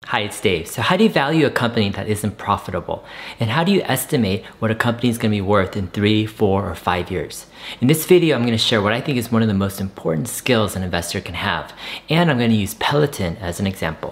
Hi, it's Dave. So how do you value a company that isn't profitable? And how do you estimate what a company is going to be worth in 3, 4, or 5 years? In this video, I'm going to share what I think is one of the most important skills an investor can have. And I'm going to use Peloton as an example.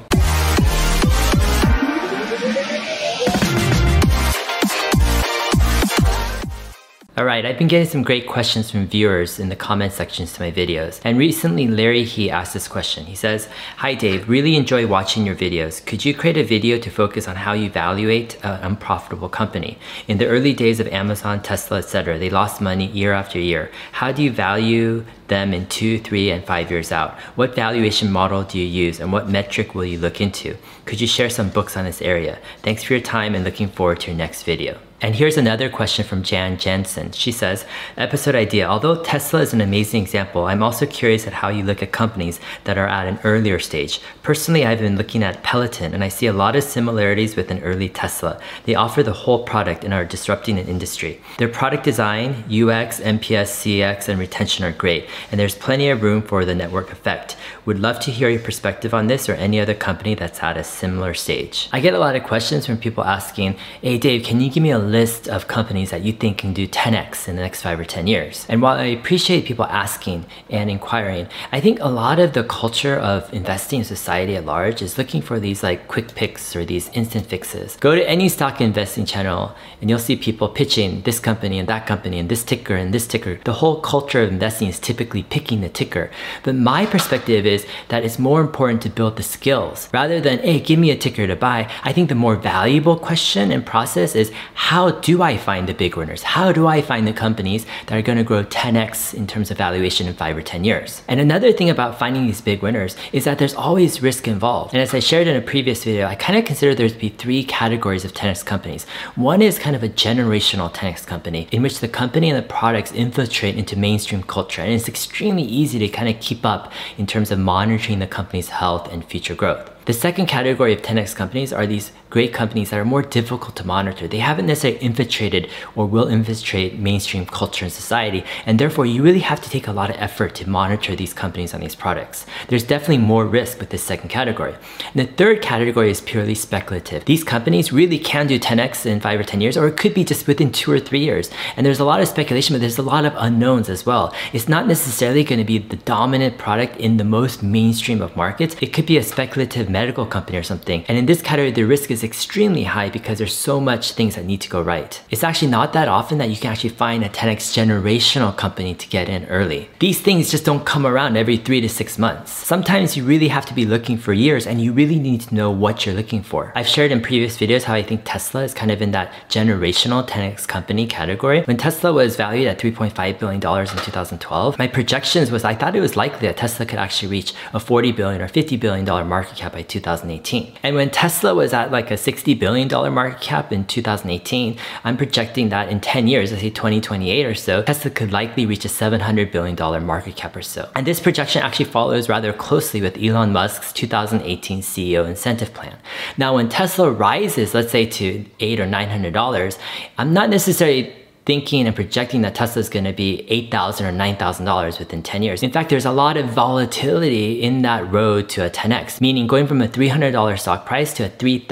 Alright, I've been getting some great questions from viewers in the comment sections to my videos. And recently, Larry He asked this question. He says, "Hi Dave, really enjoy watching your videos. Could you create a video to focus on how you evaluate an unprofitable company? In the early days of Amazon, Tesla, etc., they lost money year after year. How do you value them in 2, 3, and 5 years out? What valuation model do you use and what metric will you look into? Could you share some books on this area? Thanks for your time and looking forward to your next video." And here's another question from Jan Jensen. She says, "Episode idea. Although Tesla is an amazing example, I'm also curious at how you look at companies that are at an earlier stage. Personally, I've been looking at Peloton and I see a lot of similarities with an early Tesla. They offer the whole product and are disrupting an industry. Their product design, UX, NPS, CX, and retention are great, and there's plenty of room for the network effect. Would love to hear your perspective on this or any other company that's at a similar stage." I get a lot of questions from people asking, "Hey Dave, can you give me a list of companies that you think can do 10x in the next 5 or 10 years? And while I appreciate people asking and inquiring, I think a lot of the culture of investing in society at large is looking for these like quick picks or these instant fixes. Go to any stock investing channel and you'll see people pitching this company and that company and this ticker and this ticker. The whole culture of investing is typically picking the ticker. But my perspective is that it's more important to build the skills. Rather than, hey, give me a ticker to buy, I think the more valuable question and process is, how do I find the big winners? How do I find the companies that are going to grow 10x in terms of valuation in 5 or 10 years? And another thing about finding these big winners is that there's always risk involved. And as I shared in a previous video, I kind of consider there to be 3 categories of 10x companies. One is kind of a generational 10x company in which the company and the products infiltrate into mainstream culture. And it's extremely easy to kind of keep up in terms of monitoring the company's health and future growth. The second category of 10x companies are these great companies that are more difficult to monitor. They haven't necessarily infiltrated or will infiltrate mainstream culture and society, and therefore you really have to take a lot of effort to monitor these companies and these products. There's definitely more risk with this second category. And the third category is purely speculative. These companies really can do 10x in 5 or 10 years, or it could be just within 2 or 3 years. And there's a lot of speculation, but there's a lot of unknowns as well. It's not necessarily going to be the dominant product in the most mainstream of markets. It could be a speculative medical company or something. And in this category, the risk is extremely high because there's so much things that need to go right. It's actually not that often that you can actually find a 10x generational company to get in early. These things just don't come around every 3 to 6 months. Sometimes you really have to be looking for years and you really need to know what you're looking for. I've shared in previous videos how I think Tesla is kind of in that generational 10x company category. When Tesla was valued at $3.5 billion in 2012, my projections was I thought it was likely that Tesla could actually reach a $40 billion or $50 billion market cap by 2018. And when Tesla was at like a $60 billion market cap in 2018, I'm projecting that in 10 years, let's say 2028 or so, Tesla could likely reach a $700 billion market cap or so. And this projection actually follows rather closely with Elon Musk's 2018 CEO incentive plan. Now, when Tesla rises, let's say to $800 or $900, I'm not necessarily thinking and projecting that Tesla is going to be $8,000 or $9,000 within 10 years. In fact, there's a lot of volatility in that road to a 10x, meaning going from a $300 stock price to a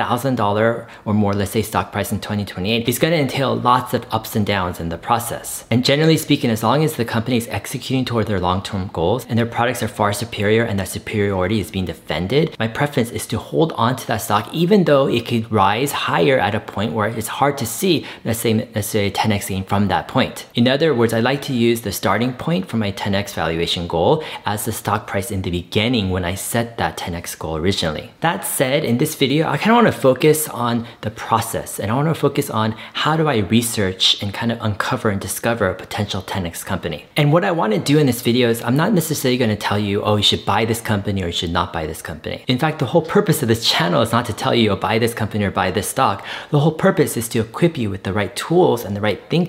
$3,000 or more, let's say, stock price in 2028 is going to entail lots of ups and downs in the process. And generally speaking, as long as the company is executing toward their long-term goals and their products are far superior and that superiority is being defended, my preference is to hold on to that stock even though it could rise higher at a point where it's hard to see, let's say a 10x gain from that point. In other words, I like to use the starting point for my 10x valuation goal as the stock price in the beginning when I set that 10x goal originally. That said, in this video, I kind of want to focus on the process and I want to focus on how do I research and kind of uncover and discover a potential 10x company. And what I want to do in this video is I'm not necessarily going to tell you, oh, you should buy this company or you should not buy this company. In fact, the whole purpose of this channel is not to tell you, oh, buy this company or buy this stock. The whole purpose is to equip you with the right tools and the right thinking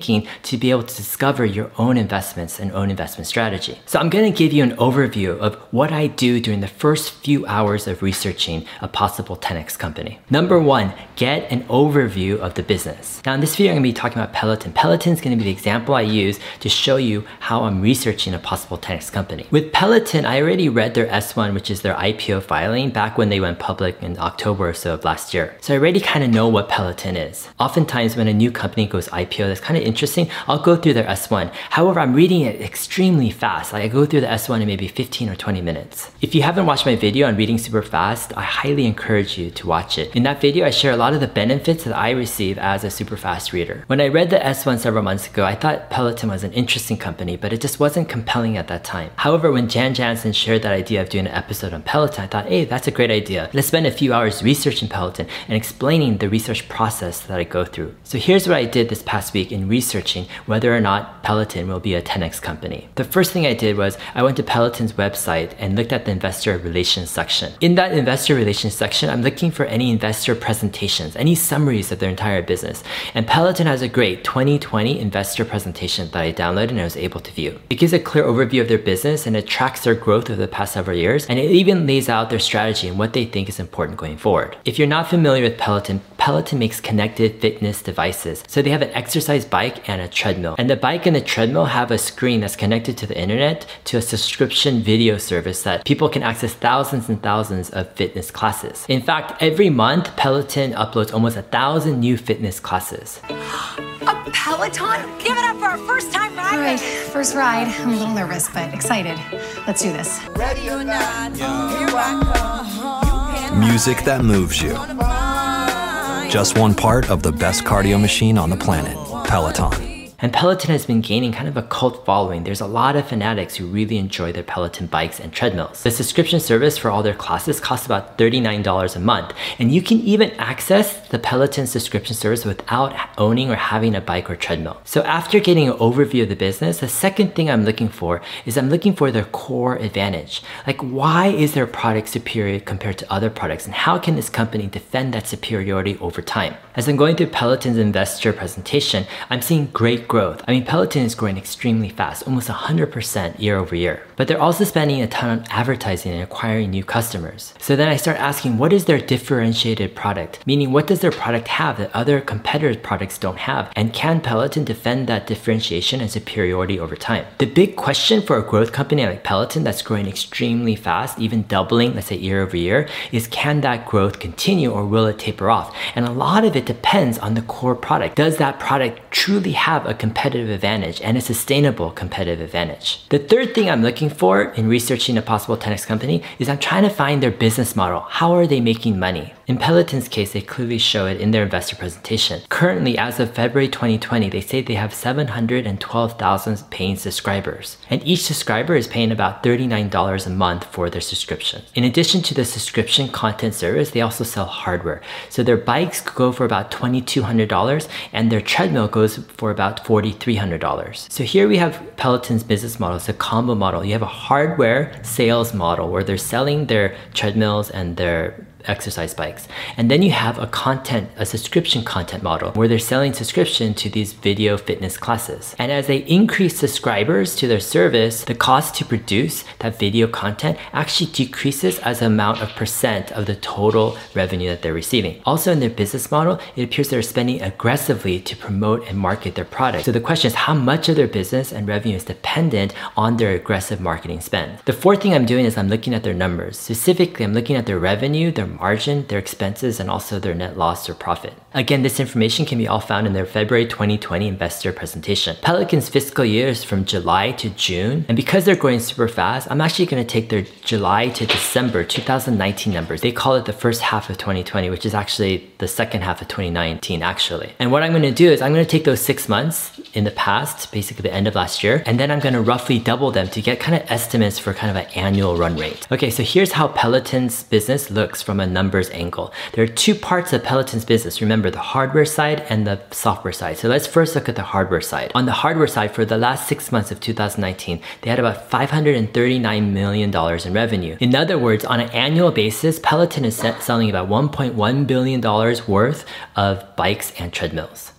thinking to be able to discover your own investments and own investment strategy. So I'm going to give you an overview of what I do during the first few hours of researching a possible 10x company. Number one, get an overview of the business. Now in this video, I'm going to be talking about Peloton. Peloton is going to be the example I use to show you how I'm researching a possible 10x company. With Peloton, I already read their S1, which is their IPO filing, back when they went public in October or so of last year. So I already kind of know what Peloton is. Oftentimes when a new company goes IPO, that's kind of interesting. I'll go through their S1. However, I'm reading it extremely fast. Like I go through the S1 in maybe 15 or 20 minutes. If you haven't watched my video on reading super fast, I highly encourage you to watch it. In that video, I share a lot of the benefits that I receive as a super fast reader. When I read the S1 several months ago, I thought Peloton was an interesting company, but it just wasn't compelling at that time. However, when Jan Jansen shared that idea of doing an episode on Peloton, I thought, hey, that's a great idea. Let's spend a few hours researching Peloton and explaining the research process that I go through. So here's what I did this past week in researching whether or not Peloton will be a 10x company. The first thing I did was I went to Peloton's website and looked at the investor relations section. In that investor relations section, I'm looking for any investor presentations, any summaries of their entire business. And Peloton has a great 2020 investor presentation that I downloaded and I was able to view. It gives a clear overview of their business and it tracks their growth over the past several years, and it even lays out their strategy and what they think is important going forward. If you're not familiar with Peloton, Peloton makes connected fitness devices. So they have an exercise bike and a treadmill. And the bike and the treadmill have a screen that's connected to the internet to a subscription video service that people can access thousands and thousands of fitness classes. In fact, every month, Peloton uploads almost 1,000 new fitness classes. A Peloton? Give it up for our first time ride. All right, first ride. I'm a little nervous, but excited. Let's do this. Ready or not, here I come. Music that moves you. Just one part of the best cardio machine on the planet, Peloton. And Peloton has been gaining kind of a cult following. There's a lot of fanatics who really enjoy their Peloton bikes and treadmills. The subscription service for all their classes costs about $39 a month. And you can even access the Peloton subscription service without owning or having a bike or treadmill. So after getting an overview of the business, the second thing I'm looking for is I'm looking for their core advantage. Like, why is their product superior compared to other products? And how can this company defend that superiority over time? As I'm going through Peloton's investor presentation, I'm seeing great growth. I mean, Peloton is growing extremely fast, almost 100% year over year. But they're also spending a ton on advertising and acquiring new customers. So then I start asking, what is their differentiated product? Meaning, what does their product have that other competitors' products don't have? And can Peloton defend that differentiation and superiority over time? The big question for a growth company like Peloton that's growing extremely fast, even doubling, let's say year over year, is can that growth continue or will it taper off? And a lot of it depends on the core product. Does that product truly have a competitive advantage and a sustainable competitive advantage? The third thing I'm looking for in researching a possible 10x company is I'm trying to find their business model. How are they making money? In Peloton's case, they clearly show it in their investor presentation. Currently, as of February 2020, they say they have 712,000 paying subscribers. And each subscriber is paying about $39 a month for their subscription. In addition to the subscription content service, they also sell hardware. So their bikes go for about $2,200 and their treadmill goes for about $4,300. So here we have Peloton's business model. It's a combo model. You have a hardware sales model where they're selling their treadmills and their exercise bikes. And then you have a subscription content model where they're selling subscription to these video fitness classes. And as they increase subscribers to their service, the cost to produce that video content actually decreases as an amount of percent of the total revenue that they're receiving. Also in their business model, it appears they're spending aggressively to promote and market their product. So the question is, how much of their business and revenue is dependent on their aggressive marketing spend? The fourth thing I'm doing is I'm looking at their numbers. Specifically, I'm looking at their revenue, their margin, their expenses, and also their net loss or profit. Again, this information can be all found in their February 2020 investor presentation. Peloton's fiscal year is from July to June, and because they're growing super fast, I'm actually going to take their July to December 2019 numbers. They call it the first half of 2020, which is actually the second half of 2019 actually. And what I'm going to do is I'm going to take those 6 months in the past, basically the end of last year, and then I'm going to roughly double them to get kind of estimates for kind of an annual run rate. Okay, so here's how Peloton's business looks from a numbers angle. There are two parts of Peloton's business. Remember, the hardware side and the software side. So let's first look at the hardware side. On the hardware side, for the last 6 months of 2019, they had about $539 million in revenue. In other words, on an annual basis, Peloton is selling about $1.1 billion worth of bikes and treadmills.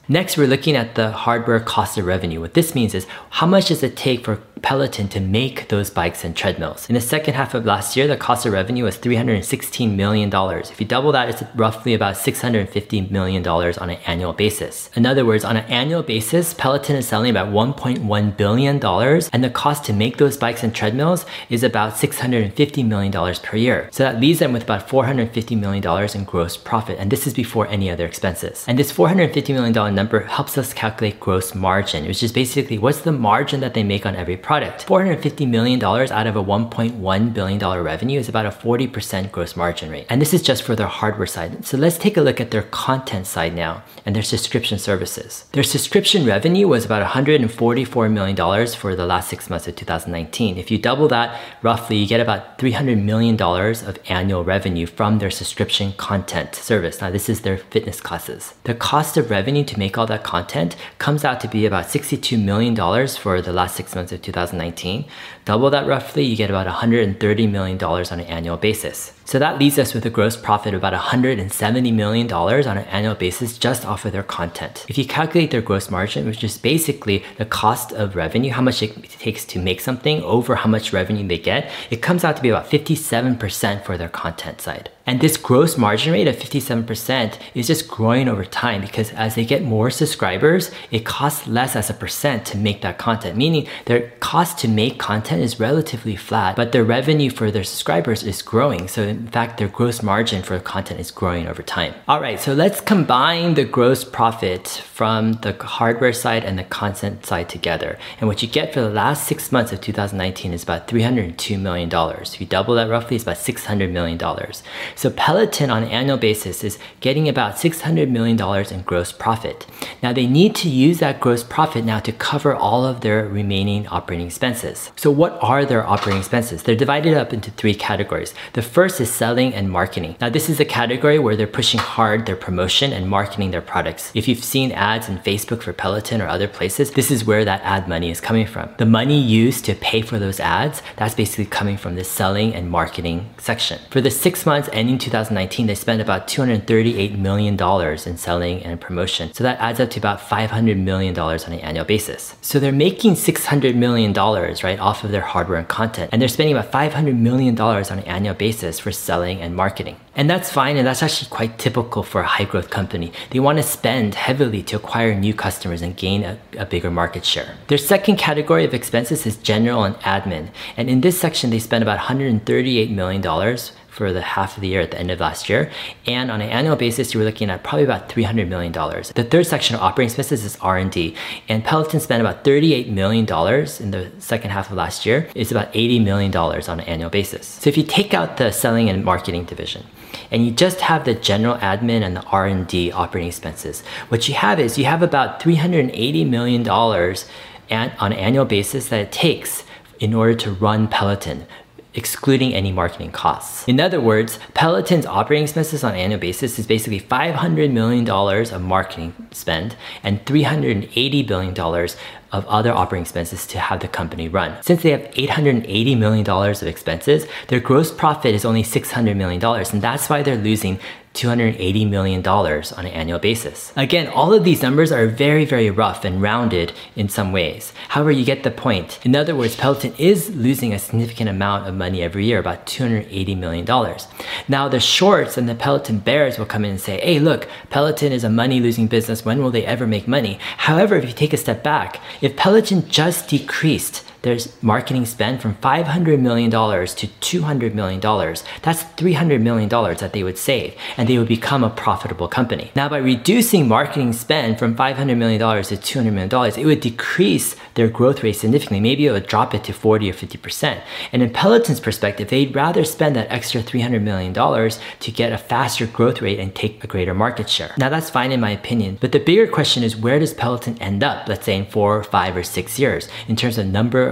Next, we're looking at the hardware cost of revenue. What this means is how much does it take for Peloton to make those bikes and treadmills? In the second half of last year, the cost of revenue was $316 million. If you double that, it's roughly about $650 million on an annual basis. In other words, on an annual basis, Peloton is selling about $1.1 billion, and the cost to make those bikes and treadmills is about $650 million per year. So that leaves them with about $450 million in gross profit, and this is before any other expenses. And this $450 million number helps us calculate gross margin, which is basically what's the margin that they make on every product. $450 million out of a $1.1 billion revenue is about a 40% gross margin rate. And this is just for their hardware side. So let's take a look at their content side now and their subscription services. Their subscription revenue was about $144 million for the last 6 months of 2019. If you double that, roughly you get about $300 million of annual revenue from their subscription content service. Now this is their fitness classes. The cost of revenue to make all that content comes out to be about $62 million for the last 6 months of 2019. Double that roughly, you get about $130 million on an annual basis. So that leaves us with a gross profit of about $170 million on an annual basis just off of their content. If you calculate their gross margin, which is basically the cost of revenue, how much it takes to make something over how much revenue they get, it comes out to be about 57% for their content side. And this gross margin rate of 57% is just growing over time because as they get more subscribers, it costs less as a percent to make that content, meaning their cost to make content is relatively flat, but their revenue for their subscribers is growing. So in fact, their gross margin for content is growing over time. All right, so let's combine the gross profit from the hardware side and the content side together. And what you get for the last 6 months of 2019 is about $302 million. If you double that roughly, it's about $600 million. So Peloton on an annual basis is getting about $600 million in gross profit. Now they need to use that gross profit now to cover all of their remaining operating expenses. So what are their operating expenses? They're divided up into 3 categories. The first is selling and marketing. Now this is a category where they're pushing hard their promotion and marketing their products. If you've seen ads in Facebook for Peloton or other places, this is where that ad money is coming from. The money used to pay for those ads, that's basically coming from the selling and marketing section. For the 6 months ending 2019, they spent about $238 million in selling and promotion. So that adds up to about $500 million on an annual basis. So they're making $600 million, right, off of their hardware and content. And they're spending about $500 million on an annual basis for selling and marketing. And that's fine, and that's actually quite typical for a high growth company. They want to spend heavily to acquire new customers and gain a bigger market share. Their second category of expenses is general and admin. And in this section, they spend about $138 million for the half of the year at the end of last year. And on an annual basis, you were looking at probably about $300 million. The third section of operating expenses is R&D. And Peloton spent about $38 million in the second half of last year. It's about $80 million on an annual basis. So if you take out the selling and marketing division, and you just have the general admin and the R&D operating expenses, what you have is you have about $380 million on an annual basis that it takes in order to run Peloton, excluding any marketing costs. In other words, Peloton's operating expenses on an annual basis is basically $500 million of marketing spend and $380 billion of other operating expenses to have the company run. Since they have $880 million of expenses, their gross profit is only $600 million, and that's why they're losing $280 million on an annual basis. Again, all of these numbers are very, very rough and rounded in some ways. However, you get the point. In other words, Peloton is losing a significant amount of money every year, about $280 million. Now, the shorts and the Peloton bears will come in and say, hey, look, Peloton is a money-losing business. When will they ever make money? However, if you take a step back, if Peloton just decreased their marketing spend from $500 million to $200 million, that's $300 million that they would save, and they would become a profitable company. Now, by reducing marketing spend from $500 million to $200 million, it would decrease their growth rate significantly. Maybe it would drop it to 40 or 50%. And in Peloton's perspective, they'd rather spend that extra $300 million to get a faster growth rate and take a greater market share. Now, that's fine in my opinion, but the bigger question is, where does Peloton end up, let's say in 4, 5, or 6 years, in terms of number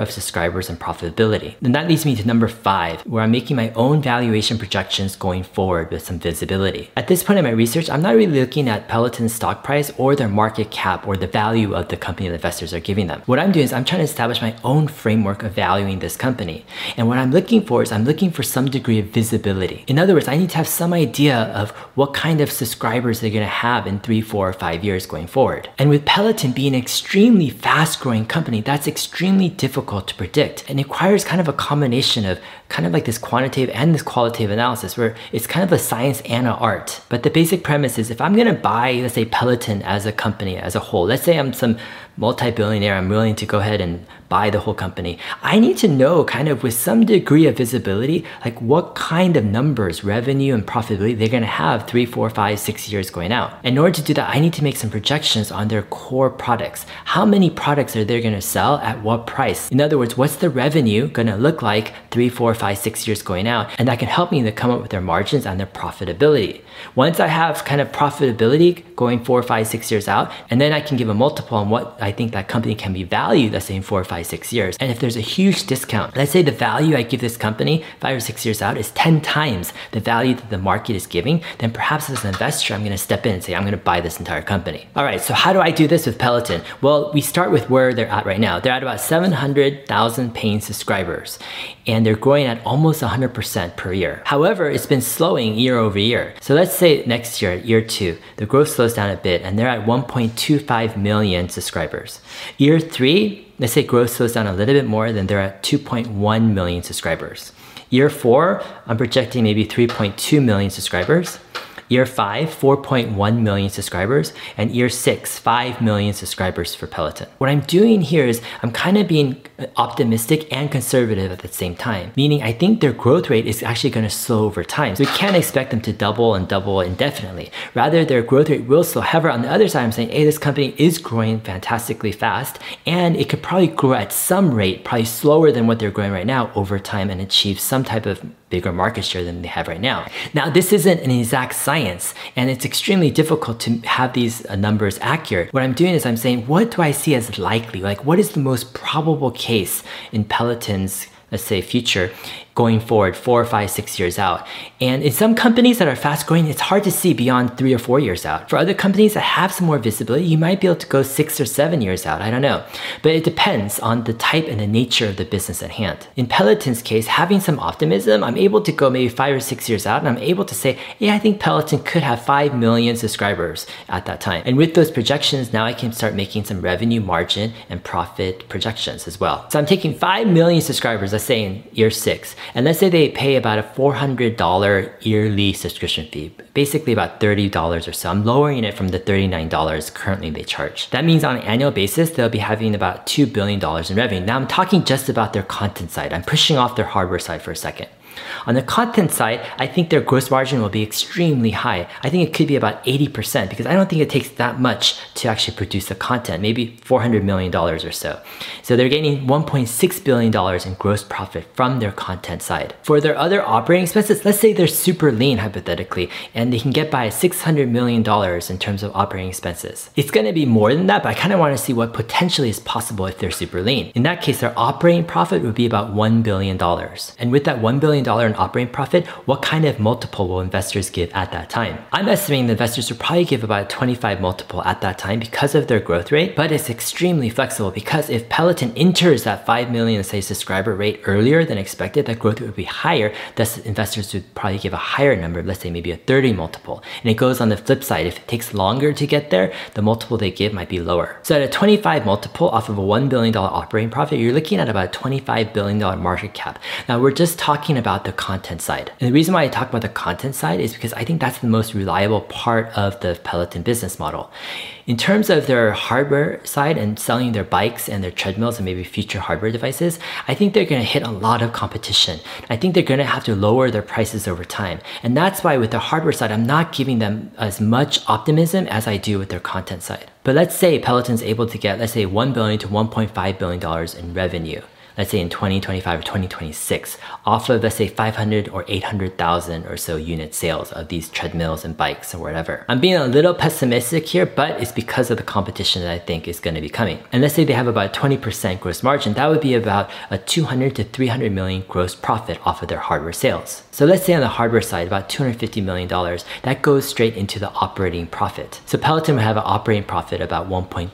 of subscribers and profitability. And that leads me to number 5, where I'm making my own valuation projections going forward with some visibility. At this point in my research, I'm not really looking at Peloton's stock price or their market cap or the value of the company that investors are giving them. What I'm doing is I'm trying to establish my own framework of valuing this company. And what I'm looking for is I'm looking for some degree of visibility. In other words, I need to have some idea of what kind of subscribers they're going to have in 3, 4, or 5 years going forward. And with Peloton being an extremely fast-growing company, that's extremely difficult to predict and it requires kind of a combination of kind of like this quantitative and this qualitative analysis where it's kind of a science and an art. But the basic premise is if I'm going to buy, let's say, Peloton as a company as a whole, let's say I'm some multi-billionaire, I'm willing to go ahead and buy the whole company. I need to know kind of with some degree of visibility, like what kind of numbers, revenue and profitability they're going to have 3, 4, 5, 6 years going out. In order to do that, I need to make some projections on their core products. How many products are they going to sell at what price? In other words, what's the revenue going to look like 3, 4, 5, 6 years going out? And that can help me to come up with their margins and their profitability. Once I have kind of profitability going 4, 5, 6 years out, and then I can give a multiple on what I think that company can be valued, let's say in 4, 5, 6 years. And if there's a huge discount, let's say the value I give this company 5 or 6 years out is 10 times the value that the market is giving, then perhaps as an investor, I'm going to step in and say, I'm going to buy this entire company. All right, so how do I do this with Peloton? Well, we start with where they're at right now. They're at about 700,000 paying subscribers, and they're growing at almost 100% per year. However, it's been slowing year over year. So let's say next year, year 2, the growth slows down a bit and they're at 1.25 million subscribers. Year 3, let's say growth slows down a little bit more, then they're at 2.1 million subscribers. Year 4, I'm projecting maybe 3.2 million subscribers. Year 5, 4.1 million subscribers, and year 6, 5 million subscribers for Peloton. What I'm doing here is I'm kind of being optimistic and conservative at the same time, meaning I think their growth rate is actually going to slow over time. So we can't expect them to double and double indefinitely. Rather, their growth rate will slow. However, on the other side, I'm saying, hey, this company is growing fantastically fast, and it could probably grow at some rate, probably slower than what they're growing right now over time and achieve some type of bigger market share than they have right now. Now, this isn't an exact science, and it's extremely difficult to have these numbers accurate. What I'm doing is I'm saying, what do I see as likely? Like, what is the most probable case in Peloton's, let's say, future going forward 4, 5, 6 years out? And in some companies that are fast growing, it's hard to see beyond 3 or 4 years out. For other companies that have some more visibility, you might be able to go 6 or 7 years out. I don't know. But it depends on the type and the nature of the business at hand. In Peloton's case, having some optimism, I'm able to go maybe 5 or 6 years out, and I'm able to say, yeah, I think Peloton could have 5 million subscribers at that time. And with those projections, now I can start making some revenue, margin, and profit projections as well. So I'm taking 5 million subscribers, let's say in year 6, and let's say they pay about a $400 yearly subscription fee, basically about $30 or so. I'm lowering it from the $39 currently they charge. That means on an annual basis, they'll be having about $2 billion in revenue. Now I'm talking just about their content side. I'm pushing off their hardware side for a second. On the content side, I think their gross margin will be extremely high. I think it could be about 80% because I don't think it takes that much to actually produce the content, maybe $400 million or so. So they're getting $1.6 billion in gross profit from their content side. For their other operating expenses, let's say they're super lean hypothetically, and they can get by $600 million in terms of operating expenses. It's going to be more than that, but I kind of want to see what potentially is possible if they're super lean. In that case, their operating profit would be about $1 billion. And with that $1 billion in operating profit, what kind of multiple will investors give at that time? I'm estimating the investors will probably give about a 25 multiple at that time because of their growth rate, but it's extremely flexible because if Peloton enters that 5 million, say, subscriber rate earlier than expected, that growth would be higher. Thus, investors would probably give a higher number, let's say maybe a 30 multiple. And it goes on the flip side. If it takes longer to get there, the multiple they give might be lower. So at a 25 multiple off of a $1 billion operating profit, you're looking at about a $25 billion market cap. Now, we're just talking about the content side. And the reason why I talk about the content side is because I think that's the most reliable part of the Peloton business model. In terms of their hardware side and selling their bikes and their treadmills and maybe future hardware devices, I think they're going to hit a lot of competition. I think they're going to have to lower their prices over time. And that's why with the hardware side, I'm not giving them as much optimism as I do with their content side. But let's say Peloton's able to get, let's say $1 billion to $1.5 billion in revenue. let's say in 2025 or 2026, off of, let's say, 500 or 800,000 or so unit sales of these treadmills and bikes or whatever. I'm being a little pessimistic here, but it's because of the competition that I think is going to be coming. And let's say they have about 20% gross margin, that would be about a 200 to 300 million gross profit off of their hardware sales. So let's say on the hardware side, about $250 million, that goes straight into the operating profit. So Peloton would have an operating profit about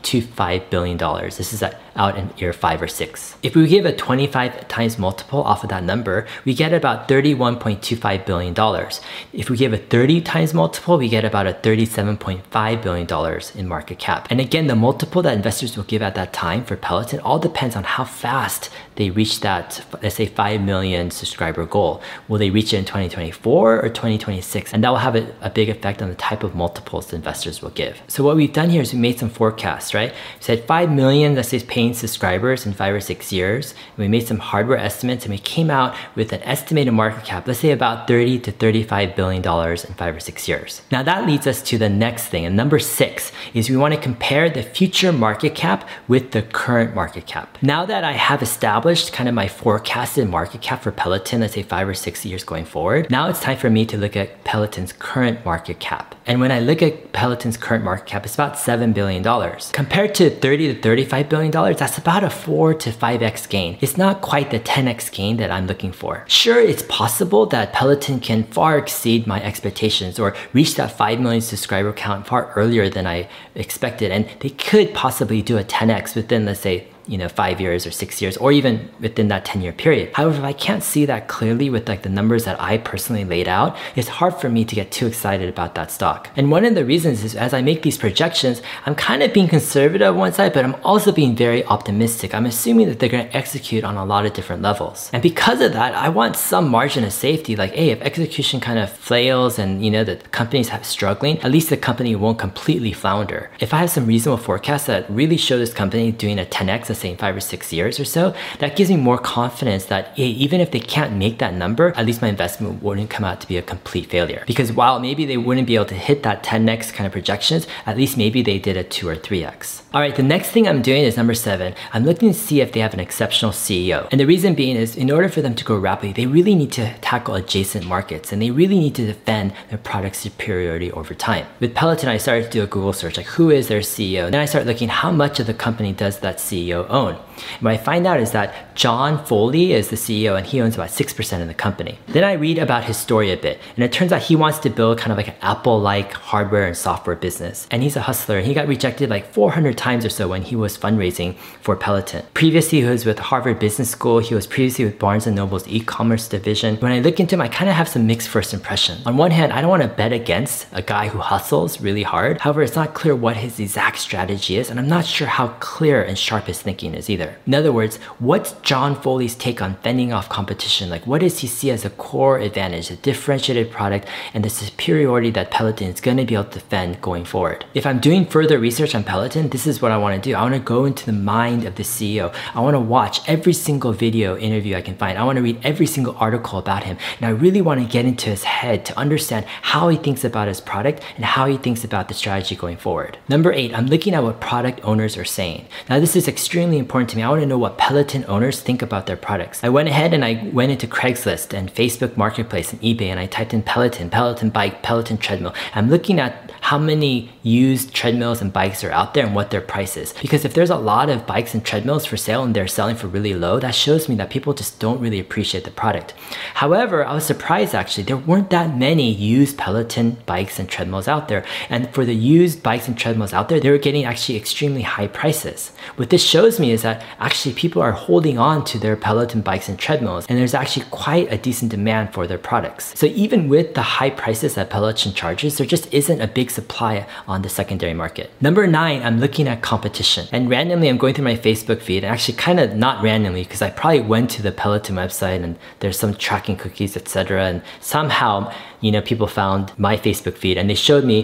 $1.25 billion. This is out in year 5 or 6. If we give a 25 times multiple off of that number, we get about $31.25 billion. If we give a 30 times multiple, we get about a $37.5 billion in market cap. And again, the multiple that investors will give at that time for Peloton all depends on how fast they reach that, let's say, 5 million subscriber goal. Will they reach it in 2024 or 2026? And that will have a big effect on the type of multiples the investors will give. So what we've done here is we made some forecasts, right? We said 5 million, let's say, paying subscribers in 5 or 6 years. And we made some hardware estimates and we came out with an estimated market cap, let's say about $30 to $35 billion in 5 or 6 years. Now that leads us to the next thing. And number 6 is we want to compare the future market cap with the current market cap. Now that I have established kind of my forecasted market cap for Peloton, let's say 5 or 6 years going forward, now it's time for me to look at Peloton's current market cap. And when I look at Peloton's current market cap, it's about $7 billion. Compared to $30 to $35 billion, that's about a 4 to 5x gain. It's not quite the 10x gain that I'm looking for. Sure, it's possible that Peloton can far exceed my expectations or reach that 5 million subscriber count far earlier than I expected. And they could possibly do a 10x within, let's say, 5 years or 6 years, or even within that 10-year period. However, if I can't see that clearly with like the numbers that I personally laid out, it's hard for me to get too excited about that stock. And one of the reasons is as I make these projections, I'm kind of being conservative on one side, but I'm also being very optimistic. I'm assuming that they're going to execute on a lot of different levels. And because of that, I want some margin of safety. Like, hey, if execution kind of flails and the companies have struggling, at least the company won't completely flounder. If I have some reasonable forecasts that really show this company doing a 10x, say in 5 or 6 years or so, that gives me more confidence that, hey, even if they can't make that number, at least my investment wouldn't come out to be a complete failure. Because while maybe they wouldn't be able to hit that 10x kind of projections, at least maybe they did a 2 or 3x. All right, the next thing I'm doing is number 7. I'm looking to see if they have an exceptional CEO. And the reason being is in order for them to grow rapidly, they really need to tackle adjacent markets and they really need to defend their product superiority over time. With Peloton, I started to do a Google search, like who is their CEO? And then I started looking how much of the company does that CEO own. And what I find out is that John Foley is the CEO and he owns about 6% of the company. Then I read about his story a bit, and it turns out he wants to build kind of like an Apple-like hardware and software business. And he's a hustler and he got rejected like 400 times or so when he was fundraising for Peloton. Previously, he was with Harvard Business School. He was previously with Barnes & Noble's e-commerce division. When I look into him, I kind of have some mixed first impression. On one hand, I don't want to bet against a guy who hustles really hard. However, it's not clear what his exact strategy is, and I'm not sure how clear and sharp his thinking is either. In other words, what's John Foley's take on fending off competition? Like, what does he see as a core advantage, a differentiated product, and the superiority that Peloton is going to be able to defend going forward? If I'm doing further research on Peloton, this is what I want to do. I want to go into the mind of the CEO. I want to watch every single video interview I can find. I want to read every single article about him. And I really want to get into his head to understand how he thinks about his product and how he thinks about the strategy going forward. Number 8, I'm looking at what product owners are saying. Now, this is extremely important to me. I want to know what Peloton owners think about their products. I went ahead and I went into Craigslist and Facebook Marketplace and eBay and I typed in Peloton, Peloton bike, Peloton treadmill. I'm looking at how many used treadmills and bikes are out there and what their price is. Because if there's a lot of bikes and treadmills for sale and they're selling for really low, that shows me that people just don't really appreciate the product. However, I was surprised actually, there weren't that many used Peloton bikes and treadmills out there. And for the used bikes and treadmills out there, they were getting actually extremely high prices. What this shows me is that actually people are holding on to their Peloton bikes and treadmills, and there's actually quite a decent demand for their products. So even with the high prices that Peloton charges, there just isn't a big supply on the secondary market. Number 9, I'm looking at competition. And randomly, I'm going through my Facebook feed, and actually kind of not randomly, because I probably went to the Peloton website and there's some tracking cookies, etc. And somehow, people found my Facebook feed and they showed me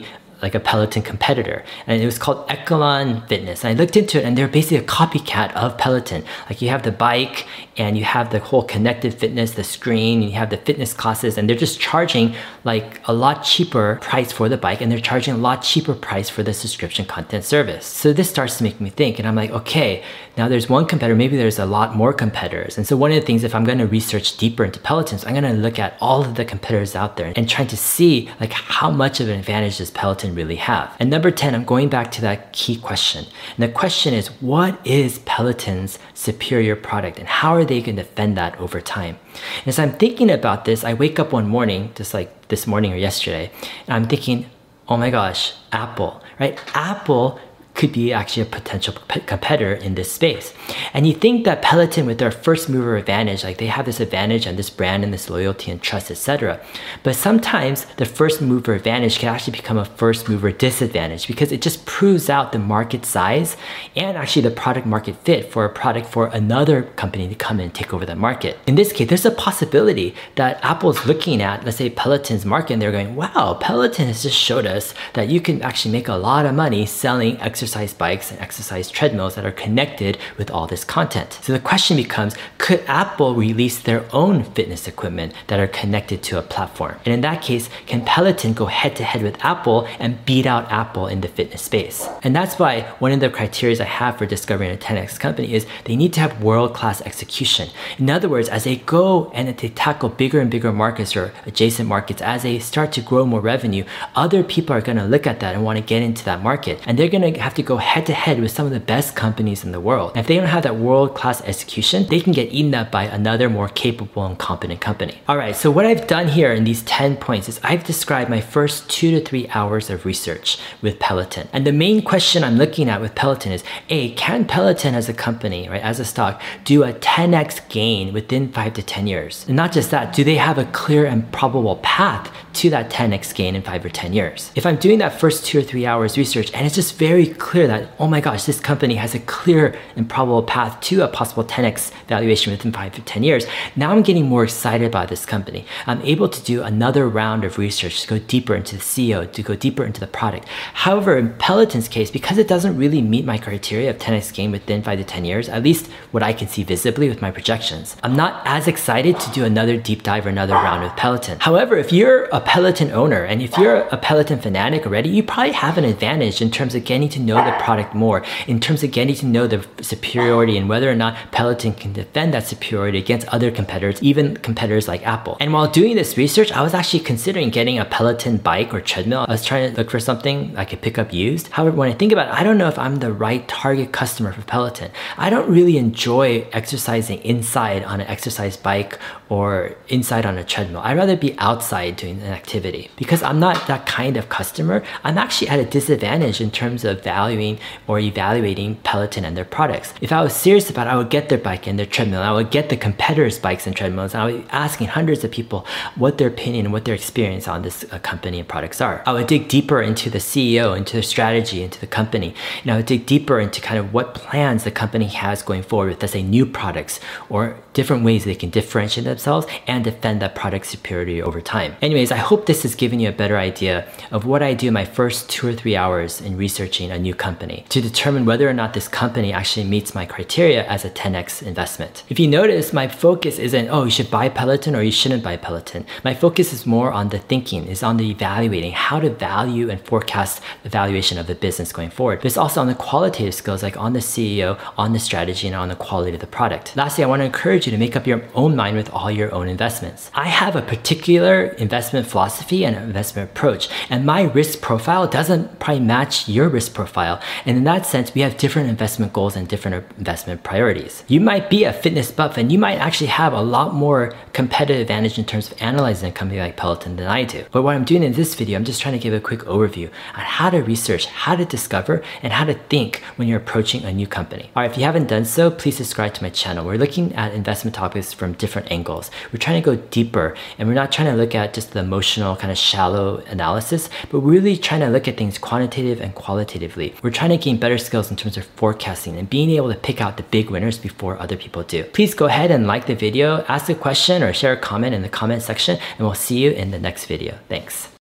like a Peloton competitor, and it was called Echelon Fitness. And I looked into it, and they're basically a copycat of Peloton. Like you have the bike, and you have the whole connected fitness, the screen, and you have the fitness classes, and they're just charging like a lot cheaper price for the bike, and they're charging a lot cheaper price for the subscription content service. So this starts to make me think, and I'm like, okay, now there's one competitor, maybe there's a lot more competitors. And so one of the things, if I'm going to research deeper into Pelotons, I'm going to look at all of the competitors out there and trying to see like how much of an advantage does Peloton really have. And number 10, I'm going back to that key question. And the question is, what is Peloton's superior product, and how are they going to defend that over time? And as I'm thinking about this, I wake up one morning, just like this morning or yesterday, and I'm thinking, oh my gosh, Apple, right? Apple could be actually a potential competitor in this space. And you think that Peloton, with their first mover advantage, like they have this advantage and this brand and this loyalty and trust, etc. But sometimes the first mover advantage can actually become a first mover disadvantage, because it just proves out the market size and actually the product market fit for a product for another company to come in and take over the market. In this case, there's a possibility that Apple's looking at, let's say, Peloton's market, and they're going, wow, Peloton has just showed us that you can actually make a lot of money selling exercise bikes and exercise treadmills that are connected with all this content. So the question becomes, could Apple release their own fitness equipment that are connected to a platform? And in that case, can Peloton go head to head with Apple and beat out Apple in the fitness space? And that's why one of the criteria I have for discovering a 10x company is they need to have world-class execution. In other words, as they go and they tackle bigger and bigger markets or adjacent markets, as they start to grow more revenue, other people are going to look at that and want to get into that market. And they're going to have to go head to head with some of the best companies in the world. And if they don't have that world-class execution, they can get eaten up by another more capable and competent company. All right, so what I've done here in these 10 points is I've described my first 2 to 3 hours of research with Peloton. And the main question I'm looking at with Peloton is, A, can Peloton as a company, right, as a stock, do a 10x gain within 5 to 10 years? And not just that, do they have a clear and probable path to that 10x gain in 5 or 10 years? If I'm doing that first 2 or 3 hours research, and it's just very clear that, oh my gosh, this company has a clear and probable path to a possible 10x valuation within 5 to 10 years, now I'm getting more excited about this company. I'm able to do another round of research to go deeper into the CEO, to go deeper into the product. However, in Peloton's case, because it doesn't really meet my criteria of 10x gain within 5 to 10 years, at least what I can see visibly with my projections, I'm not as excited to do another deep dive or another round with Peloton. However, if you're a Peloton owner and if you're a Peloton fanatic already, you probably have an advantage in terms of getting to know the product more, in terms of getting to know the superiority and whether or not Peloton can defend that superiority against other competitors, even competitors like Apple. And while doing this research, I was actually considering getting a Peloton bike or treadmill. I was trying to look for something I could pick up used. However, when I think about it, I don't know if I'm the right target customer for Peloton. I don't really enjoy exercising inside on an exercise bike or inside on a treadmill. I'd rather be outside doing an activity. Because I'm not that kind of customer, I'm actually at a disadvantage in terms of valuing or evaluating Peloton and their products. If I was serious about it, I would get their bike and their treadmill. I would get the competitors' bikes and treadmills. And I would be asking hundreds of people what their opinion and what their experience on this company and products are. I would dig deeper into the CEO, into their strategy, into the company. And I would dig deeper into kind of what plans the company has going forward with, let's say, new products or different ways they can differentiate themselves and defend that product superiority over time. Anyways, I hope this has given you a better idea of what I do in my first 2 or 3 hours in researching a new company to determine whether or not this company actually meets my criteria as a 10x investment. If you notice, my focus isn't, oh, you should buy Peloton or you shouldn't buy Peloton. My focus is more on the thinking, is on the evaluating, how to value and forecast the valuation of the business going forward. But it's also on the qualitative skills, like on the CEO, on the strategy, and on the quality of the product. Lastly, I want to encourage you to make up your own mind with all your own investments. I have a particular investment philosophy and investment approach, and my risk profile doesn't probably match your risk profile. And in that sense, we have different investment goals and different investment priorities. You might be a fitness buff and you might actually have a lot more competitive advantage in terms of analyzing a company like Peloton than I do. But what I'm doing in this video, I'm just trying to give a quick overview on how to research, how to discover, and how to think when you're approaching a new company. All right, if you haven't done so, please subscribe to my channel. We're looking at investment topics from different angles. We're trying to go deeper, and we're not trying to look at just the emotional kind of shallow analysis, but we're really trying to look at things quantitative and qualitatively. We're trying to gain better skills in terms of forecasting and being able to pick out the big winners before other people do. Please go ahead and like the video, ask a question or share a comment in the comment section, and we'll see you in the next video. Thanks.